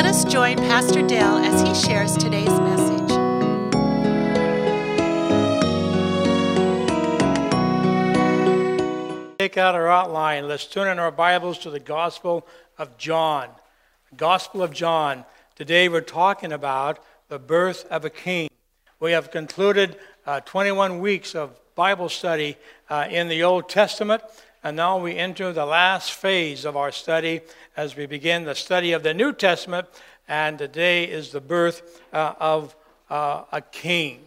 Let us join Pastor Dale as he shares today's message. Take out our outline. Let's turn in our Bibles to the Gospel of John. The Gospel of John. Today we're talking about the birth of a king. We have concluded 21 weeks of Bible study in the Old Testament, and now we enter the last phase of our study as we begin the study of the New Testament, and today is the birth of a king.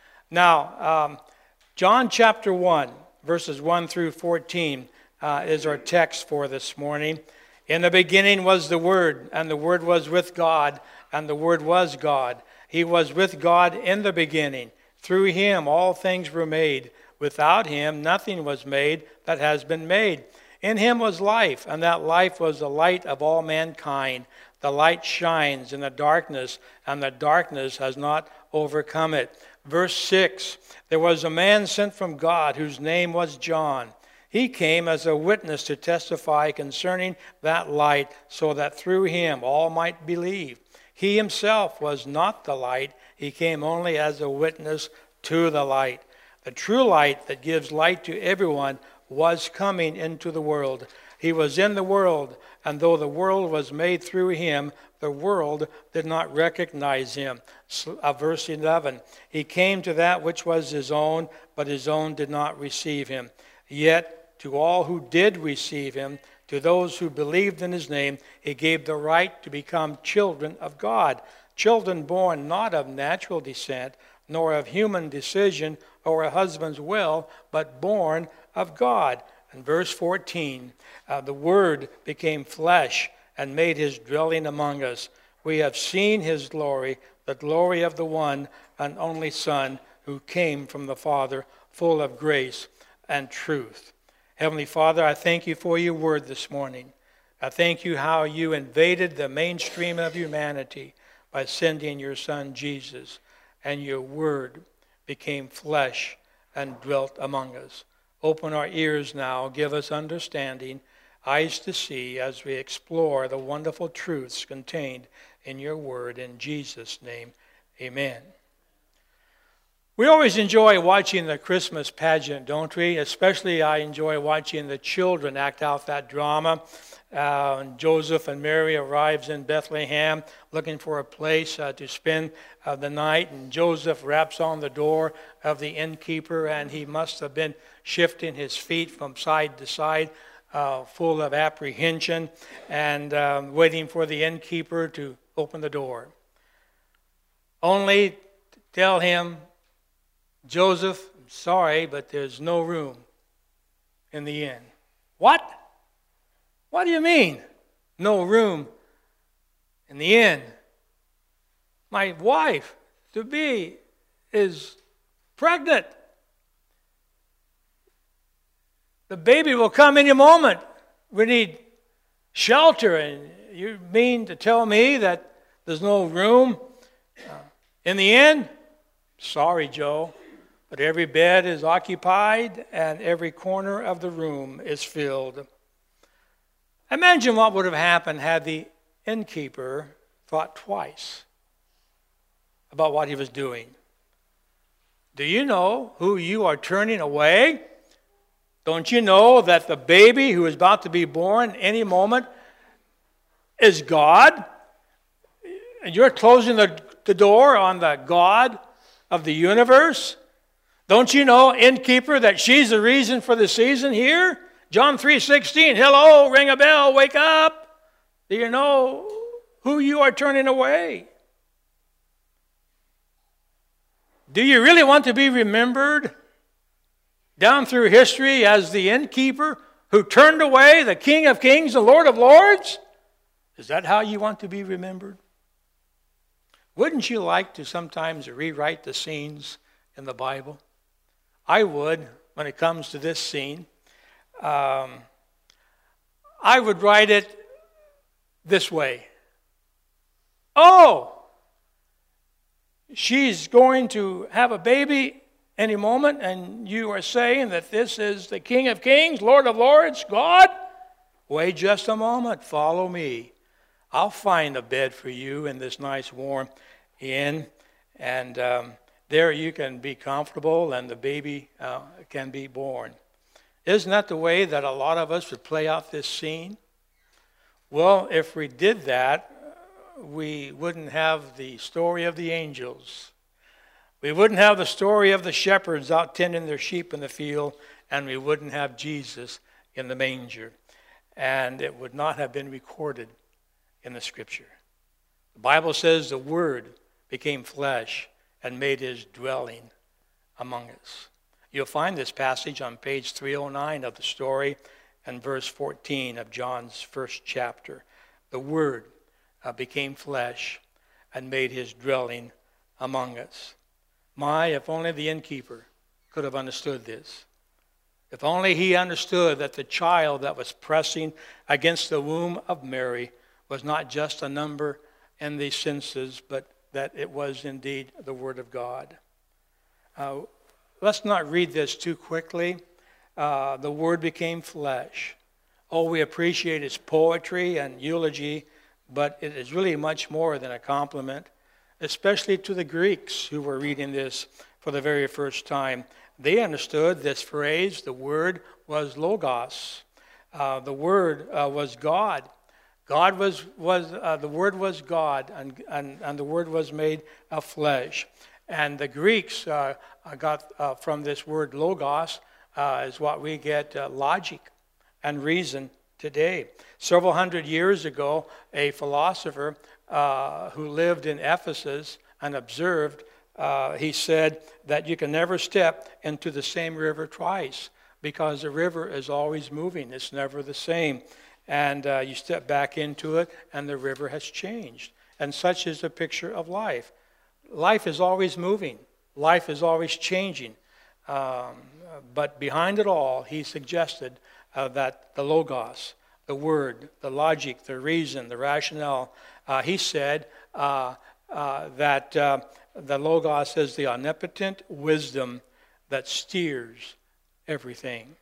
Now, John chapter 1, verses 1 through 14 is our text for this morning. In the beginning was the Word, and the Word was with God, and the Word was God. He was with God in the beginning. Through him all things were made. Without him nothing was made that has been made. In him was life, and that life was the light of all mankind. The light shines in the darkness, and the darkness has not overcome it. Verse 6, there was a man sent from God whose name was John. He came as a witness to testify concerning that light, so that through him all might believe. He himself was not the light. He came only as a witness to the light. The true light that gives light to everyone was coming into the world. He was in the world, and though the world was made through him, the world did not recognize him. Verse 11, he came to that which was his own, but his own did not receive him. Yet to all who did receive him, to those who believed in his name, he gave the right to become children of God. Children born not of natural descent, nor of human decision or a husband's will, but born of God. And verse 14, the Word became flesh and made his dwelling among us. We have seen his glory, the glory of the one and only Son who came from the Father, full of grace and truth. Heavenly Father, I thank you for your word this morning. I thank you how you invaded the mainstream of humanity by sending your Son Jesus, and your word became flesh and dwelt among us. Open our ears now, give us understanding, eyes to see as we explore the wonderful truths contained in your word. In Jesus' name, amen. We always enjoy watching the Christmas pageant, don't we? Especially I enjoy watching the children act out that drama. Joseph and Mary arrives in Bethlehem looking for a place to spend the night, and Joseph raps on the door of the innkeeper, and he must have been shifting his feet from side to side, full of apprehension, and waiting for the innkeeper to open the door. Only to tell him, Joseph, I'm sorry, but there's no room in the inn. What? What do you mean, no room in the inn? My wife-to-be is pregnant. The baby will come any moment. We need shelter, and you mean to tell me that there's no room in the inn? Sorry, Joe, but every bed is occupied and every corner of the room is filled. Imagine what would have happened had the innkeeper thought twice about what he was doing. Do you know who you are turning away? Don't you know that the baby who is about to be born any moment is God? And you're closing the door on the God of the universe? Don't you know, innkeeper, that she's the reason for the season here? John 3:16, hello, ring a bell, wake up. Do you know who you are turning away? Do you really want to be remembered down through history as the innkeeper who turned away the King of Kings, the Lord of Lords? Is that how you want to be remembered? Wouldn't you like to sometimes rewrite the scenes in the Bible? I would when it comes to this scene. I would write it this way. Oh, she's going to have a baby any moment, and you are saying that this is the King of Kings, Lord of Lords, God? Wait just a moment. Follow me. I'll find a bed for you in this nice warm inn, and there you can be comfortable and the baby can be born. Isn't that the way that a lot of us would play out this scene? Well, if we did that, we wouldn't have the story of the angels. We wouldn't have the story of the shepherds out tending their sheep in the field, and we wouldn't have Jesus in the manger. And it would not have been recorded in the Scripture. The Bible says the Word became flesh and made his dwelling among us. You'll find this passage on page 309 of the story and verse 14 of John's first chapter. The Word became flesh and made his dwelling among us. If only the innkeeper could have understood this. If only he understood that the child that was pressing against the womb of Mary was not just a number in the census, but that it was indeed the Word of God. Let's not read this too quickly. The Word became flesh. Oh, we appreciate its poetry and eulogy, but it is really much more than a compliment, especially to the Greeks who were reading this for the very first time. They understood this phrase. The Word was Logos. The Word was God. The Word was God, and the Word was made of flesh. And the Greeks got from this word Logos is what we get logic and reason today. Several hundred years ago, a philosopher who lived in Ephesus and observed, he said that you can never step into the same river twice because the river is always moving. It's never the same. And you step back into it and the river has changed. And such is the picture of life. Life is always moving. Life is always changing. But behind it all, he suggested that the Logos, the Word, the logic, the reason, the rationale, he said that the Logos is the omnipotent wisdom that steers everything.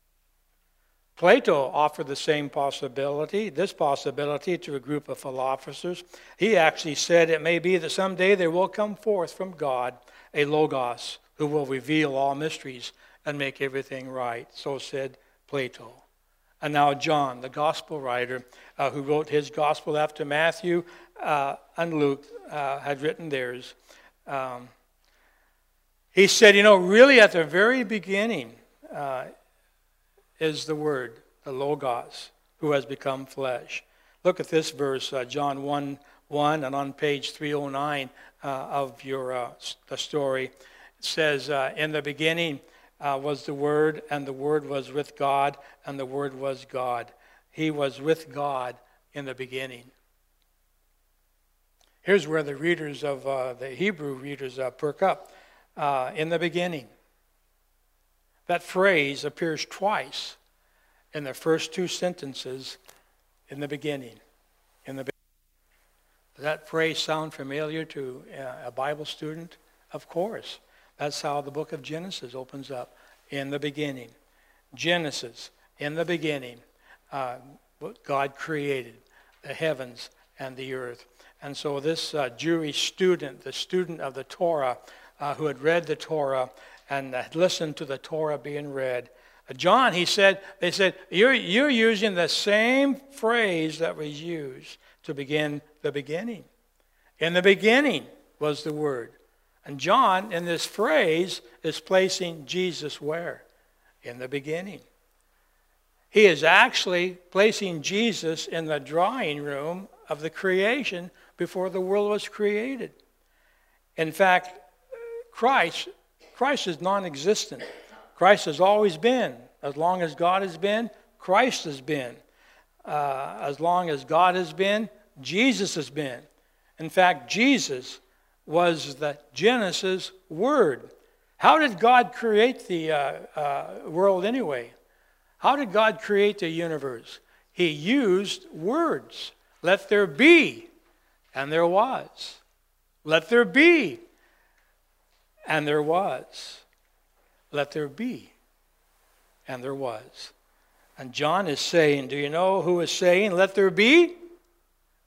Plato offered the same possibility, to a group of philosophers. He actually said it may be that someday there will come forth from God a Logos who will reveal all mysteries and make everything right. So said Plato. And now John, the gospel writer, who wrote his gospel after Matthew and Luke had written theirs. He said, really at the very beginning, is the Word, the Logos, who has become flesh. Look at this verse, John 1:1, and on page 309 of the story. It says, in the beginning was the Word, and the Word was with God, and the Word was God. He was with God in the beginning. Here's where the readers of the Hebrew readers perk up. In the beginning. That phrase appears twice in the first two sentences, in the beginning. Does that phrase sound familiar to a Bible student? Of course. That's how the book of Genesis opens up. In the beginning. Genesis, in the beginning, God created the heavens and the earth. And so this Jewish student, the student of the Torah, who had read the Torah and had listened to the Torah being read. John, they said, you're using the same phrase that was used to begin the beginning. In the beginning was the Word. And John, in this phrase, is placing Jesus where? In the beginning. He is actually placing Jesus in the drawing room of the creation before the world was created. In fact, Christ is non-existent. Christ has always been. As long as God has been, Christ has been. As long as God has been, Jesus has been. In fact, Jesus was the Genesis Word. How did God create the world anyway? How did God create the universe? He used words. Let there be, and there was. Let there be, and there was. Let there be, and there was. And John is saying, do you know who is saying, let there be?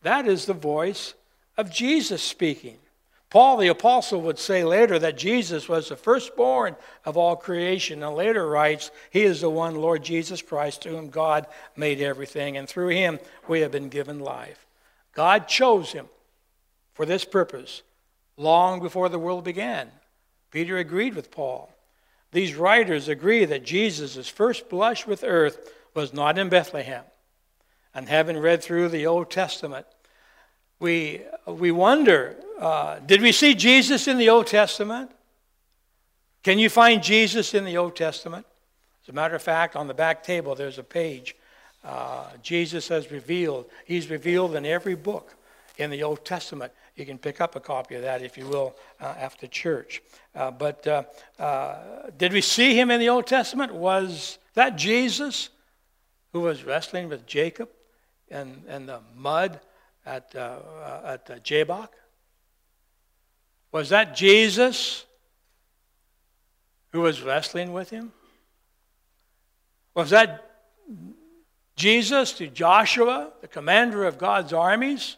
That is the voice of Jesus speaking. Paul the apostle would say later that Jesus was the firstborn of all creation, and later writes, he is the one, Lord Jesus Christ, to whom God made everything, and through him we have been given life. God chose him for this purpose long before the world began. Peter agreed with Paul. These writers agree that Jesus' first blush with earth was not in Bethlehem. And having read through the Old Testament, we wonder, did we see Jesus in the Old Testament? Can you find Jesus in the Old Testament? As a matter of fact, on the back table there's a page. Jesus has revealed. He's revealed in every book in the Old Testament. You can pick up a copy of that if you will after church. But did we see him in the Old Testament? Was that Jesus who was wrestling with Jacob in the mud at Jabbok? Was that Jesus who was wrestling with him? Was that Jesus to Joshua, the commander of God's armies?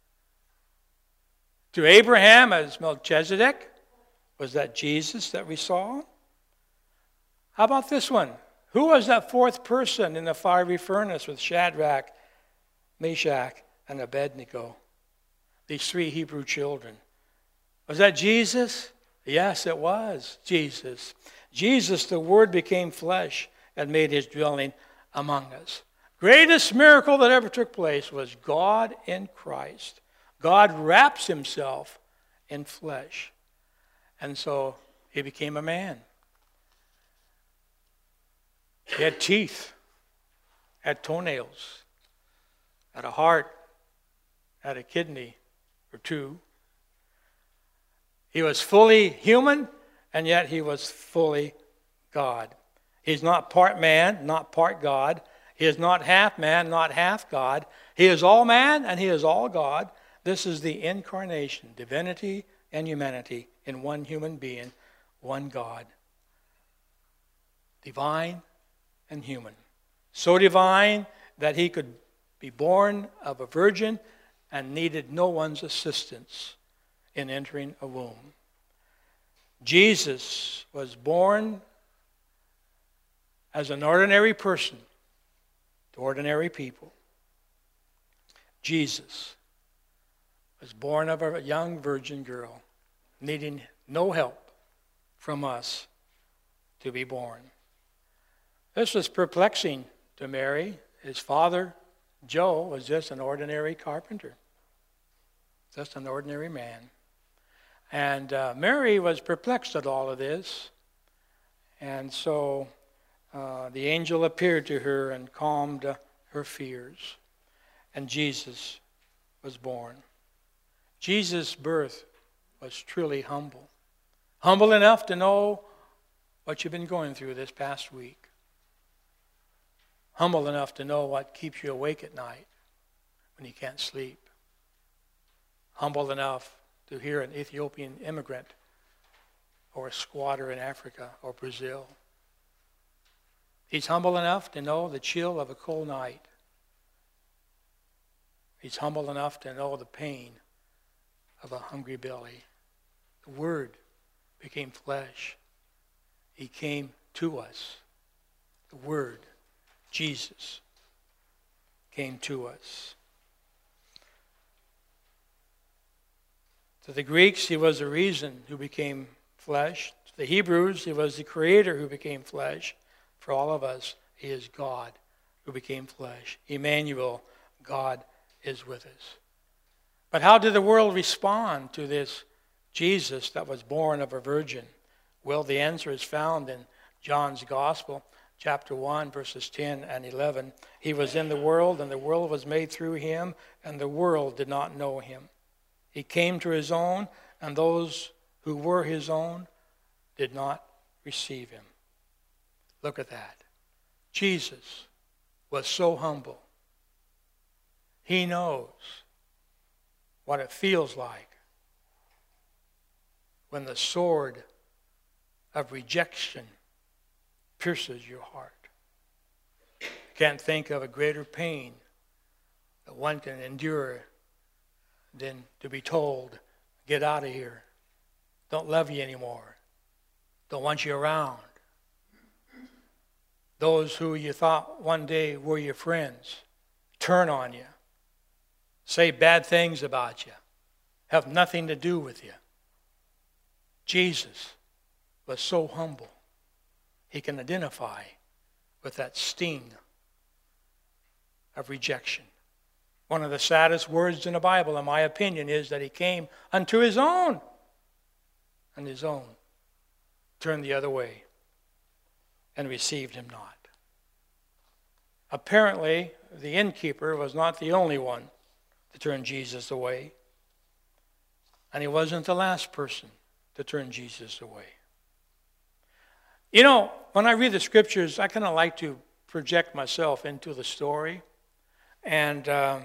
To Abraham as Melchizedek? Was that Jesus that we saw? How about this one? Who was that fourth person in the fiery furnace with Shadrach, Meshach, and Abednego? These three Hebrew children. Was that Jesus? Yes, it was Jesus. Jesus, the Word, became flesh and made his dwelling among us. Greatest miracle that ever took place was God in Christ. God wraps himself in flesh. And so he became a man. He had teeth, had toenails, had a heart, had a kidney or two. He was fully human, and yet he was fully God. He's not part man, not part God. He is not half man, not half God. He is all man, and he is all God. This is the incarnation, divinity and humanity in one human being, one God. Divine and human. So divine that he could be born of a virgin and needed no one's assistance in entering a womb. Jesus was born as an ordinary person to ordinary people. Jesus was born of a young virgin girl, needing no help from us to be born. This was perplexing to Mary. His father, Joe, was just an ordinary carpenter, just an ordinary man. And Mary was perplexed at all of this. And so the angel appeared to her and calmed her fears. And Jesus was born. Jesus' birth was truly humble. Humble enough to know what you've been going through this past week. Humble enough to know what keeps you awake at night when you can't sleep. Humble enough to hear an Ethiopian immigrant or a squatter in Africa or Brazil. He's humble enough to know the chill of a cold night. He's humble enough to know the pain of a hungry belly. The Word became flesh. He came to us. The Word, Jesus, came to us. To the Greeks, he was the reason who became flesh. To the Hebrews, he was the creator who became flesh. For all of us, he is God who became flesh. Emmanuel, God is with us. But how did the world respond to this Jesus that was born of a virgin? Well, the answer is found in John's Gospel, chapter 1, verses 10 and 11. He was in the world, and the world was made through him, and the world did not know him. He came to his own, and those who were his own did not receive him. Look at that. Jesus was so humble. He knows what it feels like when the sword of rejection pierces your heart. Can't think of a greater pain that one can endure than to be told, get out of here. Don't love you anymore. Don't want you around. Those who you thought one day were your friends turn on you, say bad things about you, have nothing to do with you. Jesus was so humble. He can identify with that sting of rejection. One of the saddest words in the Bible, in my opinion, is that he came unto his own, and his own turned the other way and received him not. Apparently, the innkeeper was not the only one to turn Jesus away, and he wasn't the last person to turn Jesus away. You know, when I read the scriptures, I kind of like to project myself into the story, and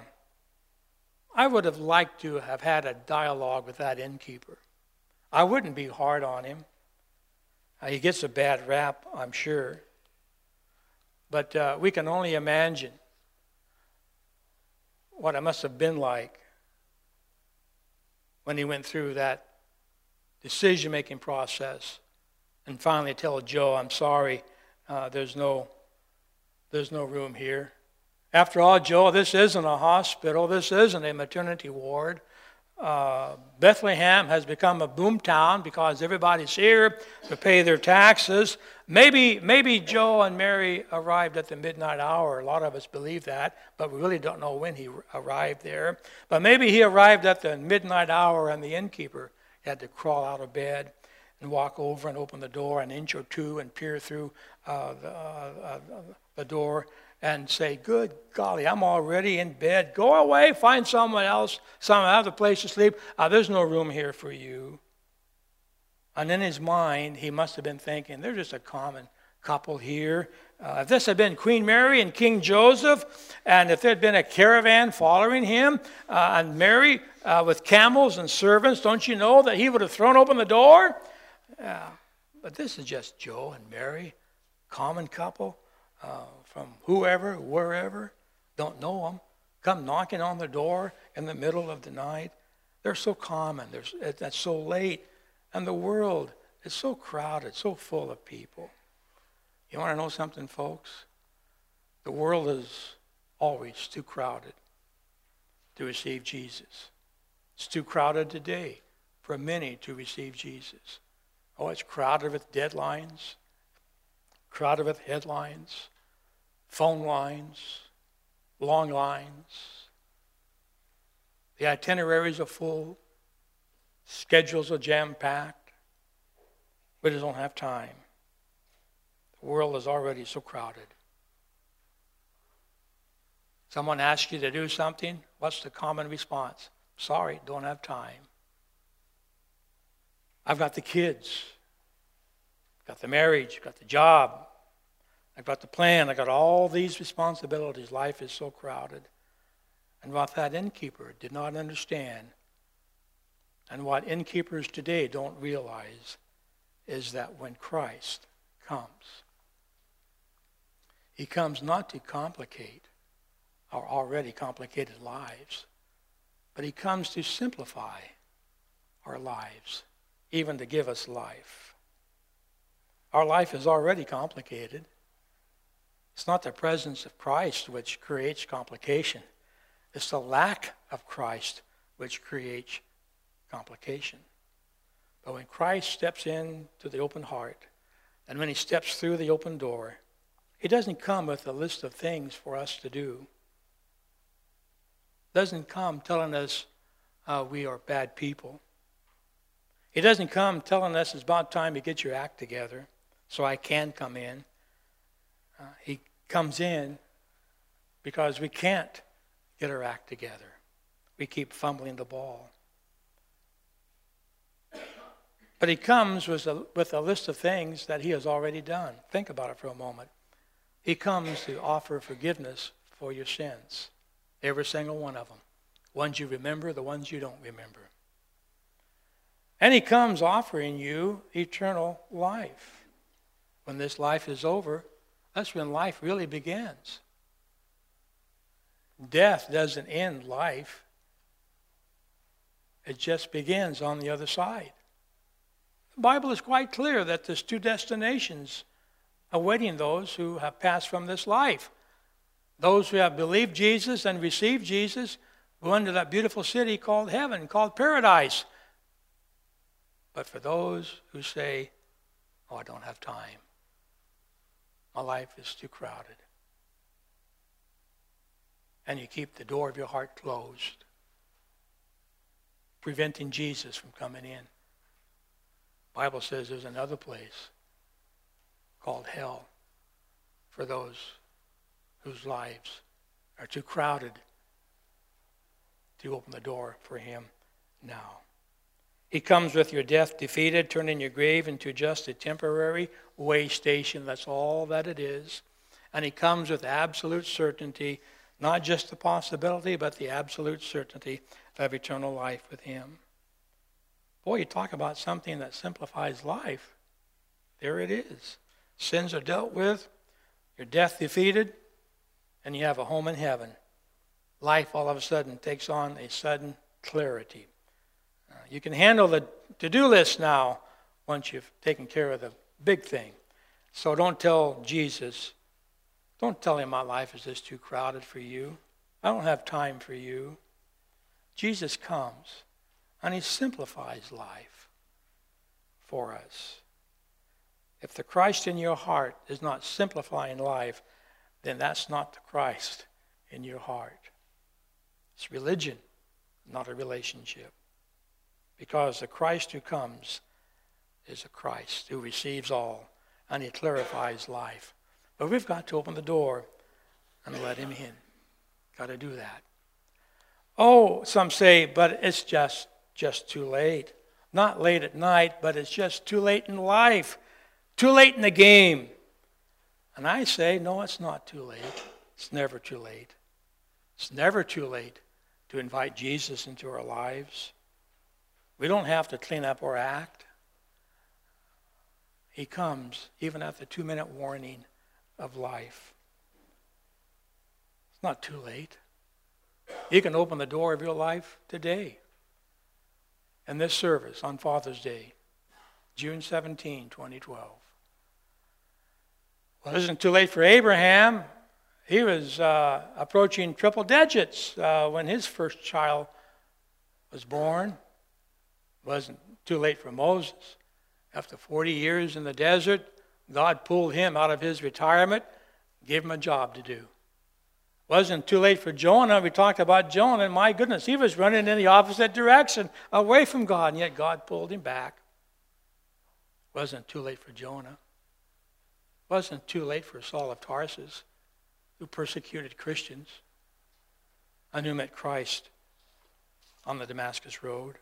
I would have liked to have had a dialogue with that innkeeper. I wouldn't be hard on him. He gets a bad rap, I'm sure. But we can only imagine what it must have been like when he went through that decision-making process and finally tell Joe, I'm sorry, there's no room here. After all, Joe, this isn't a hospital. This isn't a maternity ward. Bethlehem has become a boom town because everybody's here to pay their taxes. Maybe Joe and Mary arrived at the midnight hour. A lot of us believe that, but we really don't know when he arrived there. But maybe he arrived at the midnight hour and the innkeeper had to crawl out of bed and walk over and open the door an inch or two and peer through the door and say, good golly, I'm already in bed. Go away, find someone else, some other place to sleep. There's no room here for you. And in his mind, he must have been thinking, they're just a common couple here. If this had been Queen Mary and King Joseph, and if there had been a caravan following him, and Mary with camels and servants, don't you know that he would have thrown open the door? But this is just Joe and Mary, common couple. From whoever, wherever, don't know them, come knocking on the door in the middle of the night. They're so common. That's so late. And the world is so crowded, so full of people. You want to know something, folks? The world is always too crowded to receive Jesus. It's too crowded today for many to receive Jesus. Oh, it's crowded with deadlines, crowded with headlines, phone lines, long lines. The itineraries are full. Schedules are jam-packed. We just don't have time. The world is already so crowded. Someone asks you to do something, what's the common response? Sorry, don't have time. I've got the kids, got the marriage, got the job, I've got the plan, I've got all these responsibilities. Life is so crowded. And what that innkeeper did not understand, and what innkeepers today don't realize, is that when Christ comes, he comes not to complicate our already complicated lives, but he comes to simplify our lives, even to give us life. Our life is already complicated. It's not the presence of Christ which creates complication. It's the lack of Christ which creates complication. But when Christ steps into the open heart, and when he steps through the open door, he doesn't come with a list of things for us to do. He doesn't come telling us we are bad people. He doesn't come telling us it's about time to get your act together so I can come in. He comes in because we can't get our act together. We keep fumbling the ball. But he comes with a list of things that he has already done. Think about it for a moment. He comes to offer forgiveness for your sins. Every single one of them. Ones you remember, the ones you don't remember. And he comes offering you eternal life. When this life is over, that's when life really begins. Death doesn't end life. It just begins on the other side. The Bible is quite clear that there's two destinations awaiting those who have passed from this life. Those who have believed Jesus and received Jesus go into that beautiful city called heaven, called paradise. But for those who say, oh, I don't have time. My life is too crowded. And you keep the door of your heart closed, preventing Jesus from coming in. The Bible says there's another place called hell for those whose lives are too crowded to open the door for him now. He comes with your death defeated, turning your grave into just a temporary way station. That's all that it is. And he comes with absolute certainty, not just the possibility, but the absolute certainty of eternal life with him. Boy, you talk about something that simplifies life. There it is. Sins are dealt with, your death defeated, and you have a home in heaven. Life all of a sudden takes on a sudden clarity. You can handle the to-do list now once you've taken care of the big thing. So don't tell Jesus, don't tell him my life is just too crowded for you. I don't have time for you. Jesus comes and he simplifies life for us. If the Christ in your heart is not simplifying life, then that's not the Christ in your heart. It's religion, not a relationship. Because the Christ who comes is a Christ who receives all, and he clarifies life. But we've got to open the door and let him in. Got to do that. Oh, some say, but it's just too late. Not late at night, but it's just too late in life. Too late in the game. And I say, no, it's not too late. It's never too late. It's never too late to invite Jesus into our lives. We don't have to clean up our act. He comes even at the 2-minute warning of life. It's not too late. You can open the door of your life today. In this service on Father's Day, June 17, 2012. Well, it isn't too late for Abraham. He was approaching triple digits when his first child was born. Wasn't too late for Moses. After 40 years in the desert, God pulled him out of his retirement, gave him a job to do. Wasn't too late for Jonah. We talked about Jonah, and my goodness, he was running in the opposite direction, away from God, and yet God pulled him back. Wasn't too late for Jonah. Wasn't too late for Saul of Tarsus, who persecuted Christians and who met Christ on the Damascus Road.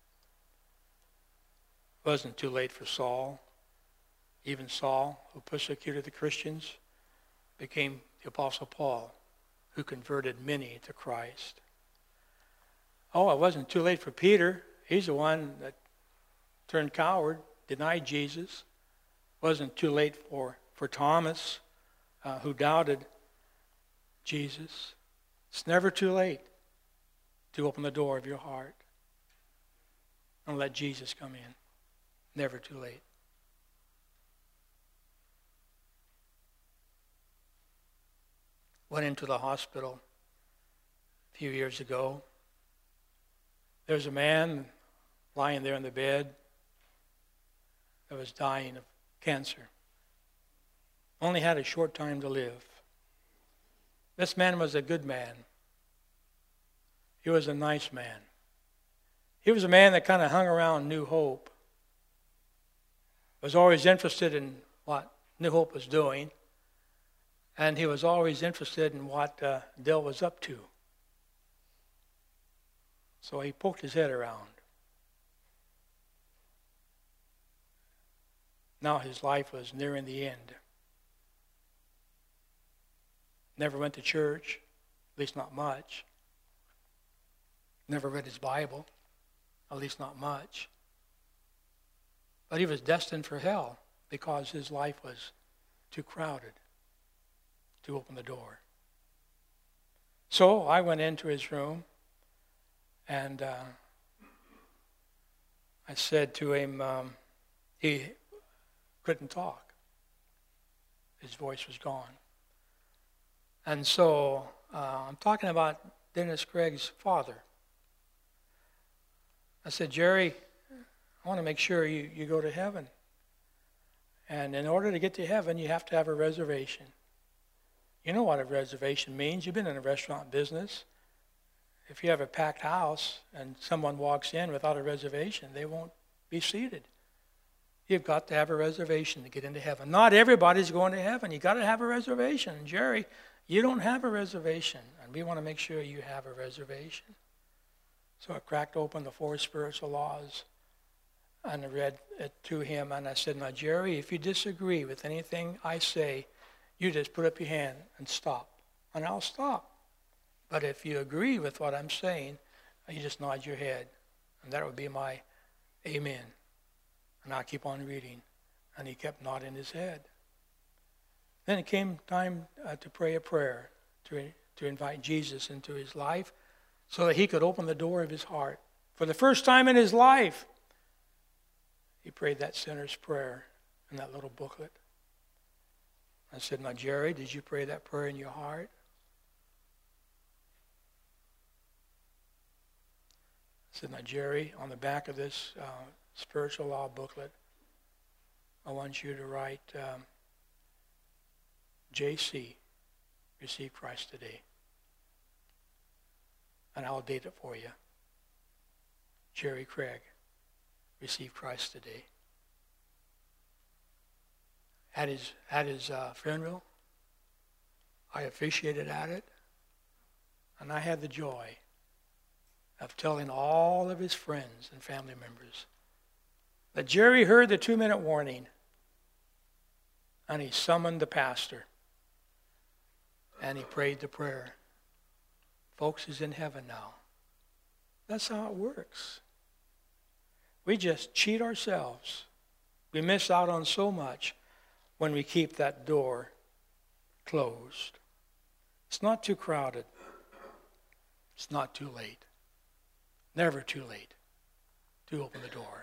Wasn't too late for Saul. Even Saul, who persecuted the Christians, became the Apostle Paul, who converted many to Christ. Oh, it wasn't too late for Peter. He's the one that turned coward, denied Jesus. Wasn't too late for Thomas, who doubted Jesus. It's never too late to open the door of your heart and let Jesus come in. Never too late. Went into the hospital a few years ago. There's a man lying there in the bed that was dying of cancer. Only had a short time to live. This man was a good man. He was a nice man. He was a man that kind of hung around New Hope. Was always interested in what New Hope was doing. And he was always interested in what Dell was up to. So he poked his head around. Now his life was nearing the end. Never went to church, at least not much. Never read his Bible, at least not much. But he was destined for hell because his life was too crowded to open the door. So I went into his room and I said to him, he couldn't talk. His voice was gone. And so I'm talking about Dennis Craig's father. I said, Jerry, I want to make sure you go to heaven. And in order to get to heaven, you have to have a reservation. You know what a reservation means. You've been in a restaurant business. If you have a packed house and someone walks in without a reservation, they won't be seated. You've got to have a reservation to get into heaven. Not everybody's going to heaven. You've got to have a reservation. Jerry, you don't have a reservation, and we want to make sure you have a reservation. So I cracked open the 4 spiritual laws, and I read it to him, and I said, now, Jerry, if you disagree with anything I say, you just put up your hand and stop, and I'll stop. But if you agree with what I'm saying, you just nod your head, and that would be my amen. And I'll keep on reading. And he kept nodding his head. Then it came time to pray a prayer, to invite Jesus into his life so that he could open the door of his heart. For the first time in his life, he prayed that sinner's prayer in that little booklet. I said, now, Jerry, did you pray that prayer in your heart? I said, now, Jerry, on the back of this spiritual law booklet, I want you to write JC, receive Christ today. And I'll date it for you. Jerry Craig, receive Christ today. At his funeral, I officiated at it, and I had the joy of telling all of his friends and family members that Jerry heard the 2-minute warning, and he summoned the pastor, and he prayed the prayer. Folks, he's in heaven now. That's how it works. We just cheat ourselves. We miss out on so much when we keep that door closed. It's not too crowded. It's not too late. Never too late to open the door.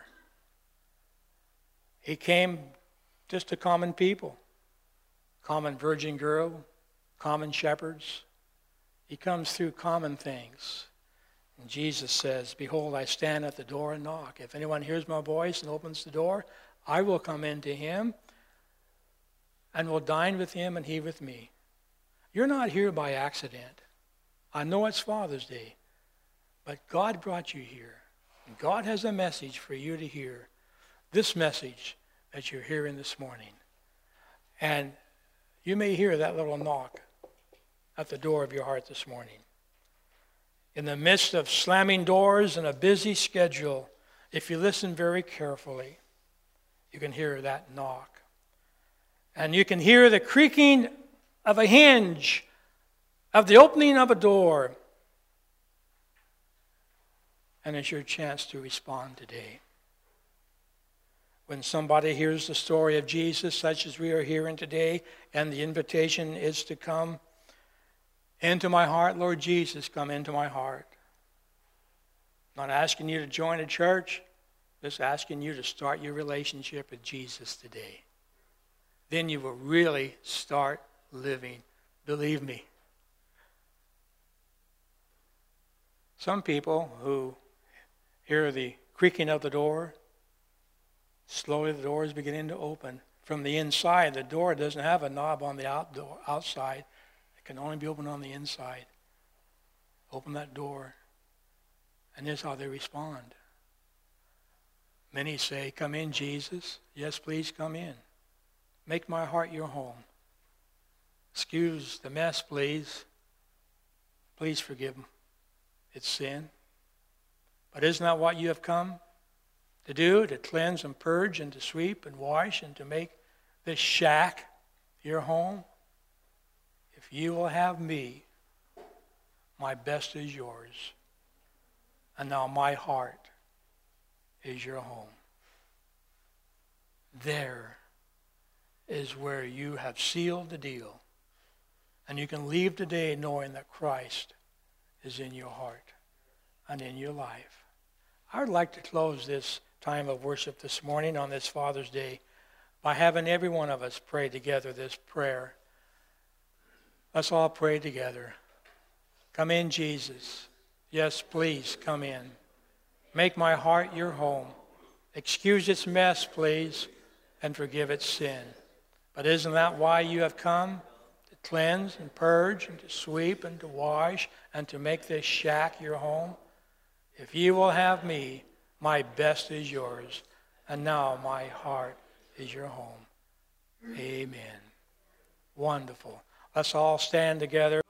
He came just to common people, common virgin girl, common shepherds. He comes through common things. And Jesus says, behold, I stand at the door and knock. If anyone hears my voice and opens the door, I will come into him and will dine with him and he with me. You're not here by accident. I know it's Father's Day, but God brought you here. And God has a message for you to hear. This message that you're hearing this morning. And you may hear that little knock at the door of your heart this morning. In the midst of slamming doors and a busy schedule, if you listen very carefully, you can hear that knock. And you can hear the creaking of a hinge, of the opening of a door. And it's your chance to respond today. When somebody hears the story of Jesus, such as we are hearing today, and the invitation is to come into my heart, Lord Jesus, come into my heart. Not asking you to join a church, just asking you to start your relationship with Jesus today. Then you will really start living. Believe me. Some people who hear the creaking of the door, slowly the door is beginning to open. From the inside, the door doesn't have a knob on the outside. It can only be opened on the inside. Open that door, and here's how they respond. Many say, come in, Jesus. Yes, please come in. Make my heart your home. Excuse the mess, please. Please forgive them. It's sin. But isn't that what you have come to do? To cleanse and purge and to sweep and wash and to make this shack your home? If you will have me, my best is yours. And now my heart is your home. There is where you have sealed the deal. And you can leave today knowing that Christ is in your heart and in your life. I would like to close this time of worship this morning on this Father's Day by having every one of us pray together this prayer. Let's all pray together. Come in, Jesus. Yes, please come in. Make my heart your home. Excuse its mess, please, and forgive its sin. But isn't that why you have come? To cleanse and purge and to sweep and to wash and to make this shack your home? If you will have me, my best is yours, and now my heart is your home. Amen. Wonderful. Let's all stand together.